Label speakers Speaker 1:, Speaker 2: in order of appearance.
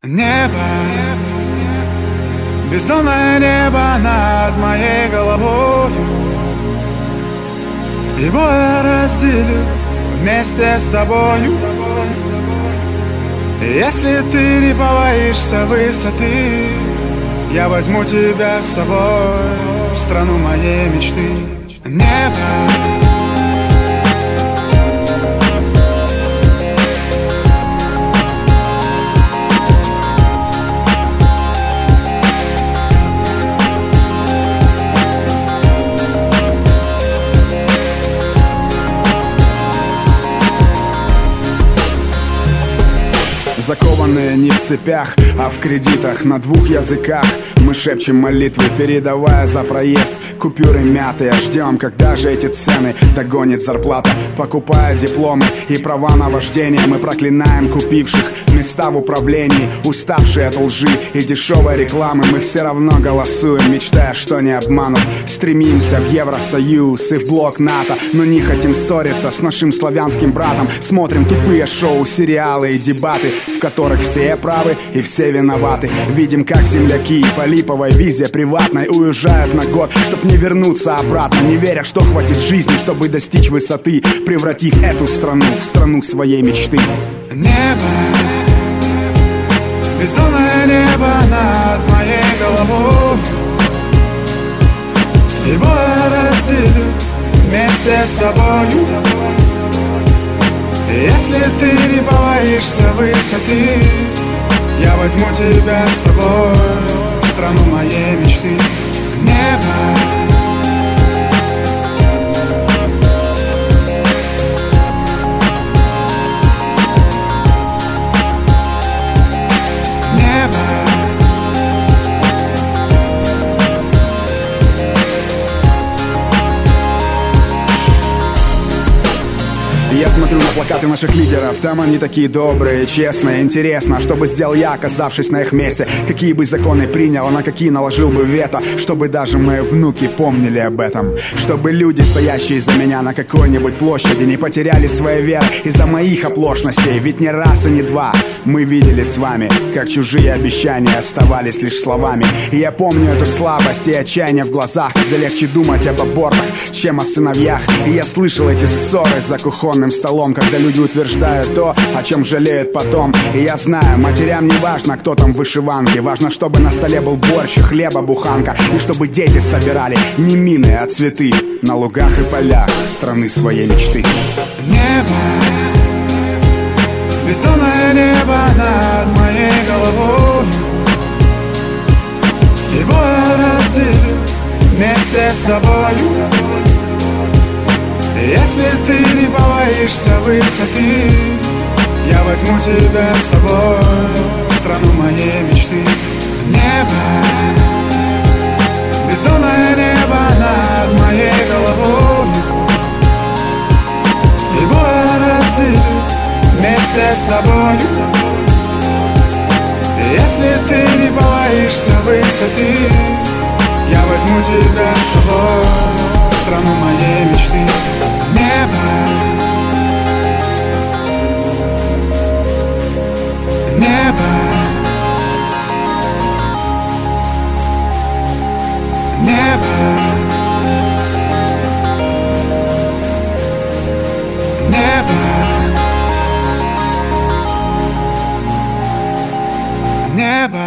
Speaker 1: Небо, бездонное небо над моей головой. Его я разделю вместе с тобою. Если ты не побоишься высоты, я возьму тебя с собой в страну моей мечты. Небо,
Speaker 2: закованные не в цепях, а в кредитах. На двух языках мы шепчем молитвы, передавая за проезд купюры мятые. Ждем, когда же эти цены догонит зарплата. Покупая дипломы и права на вождение, мы проклинаем купивших места в управлении, уставшие от лжи и дешевой рекламы. Мы все равно голосуем, мечтая, что не обманут. Стремимся в Евросоюз и в блок НАТО, но не хотим ссориться с нашим славянским братом. Смотрим тупые шоу, сериалы и дебаты, в которых все правы и все виноваты. Видим, как земляки по липовой визе приватной уезжают на год, чтоб не вернуться обратно, не веря, что хватит жизни, чтобы достичь высоты, превратив эту страну в страну своей мечты.
Speaker 1: Небо, бездонное небо над моей головой. Его я разделю вместе с тобою. Если ты не побоишься высоты, я возьму тебя с собой в страну моей мечты. Небо,
Speaker 2: я смотрю на плакаты наших лидеров, там они такие добрые, честные. Интересно, что бы сделал я, оказавшись на их месте? Какие бы законы принял, а на какие наложил бы вето? Чтобы даже мои внуки помнили об этом. Чтобы люди, стоящие за меня на какой-нибудь площади, не потеряли своей веры из-за моих оплошностей. Ведь не раз и не два мы видели с вами, как чужие обещания оставались лишь словами. И я помню эту слабость и отчаяние в глазах, когда легче думать об абортах, чем о сыновьях. И я слышал эти ссоры за кухонным столом, когда люди утверждают то, о чем жалеют потом. И я знаю, матерям не важно, кто там в вышиванке. Важно, чтобы на столе был борщ и хлеба буханка, и чтобы дети собирали не мины, а цветы на лугах и полях страны своей мечты.
Speaker 1: Небо, бездонное небо над моей головой. Его я разделю вместе с тобою. Если ты не побоишься высоты, я возьму тебя с собой в страну моей мечты. Небо, бездонное небо над моей головой. Его я разделю вместе с тобою. Если ты не побоишься высоты, я возьму тебя с собой в страну моей мечты. Небо, небо, небо, небо, небо.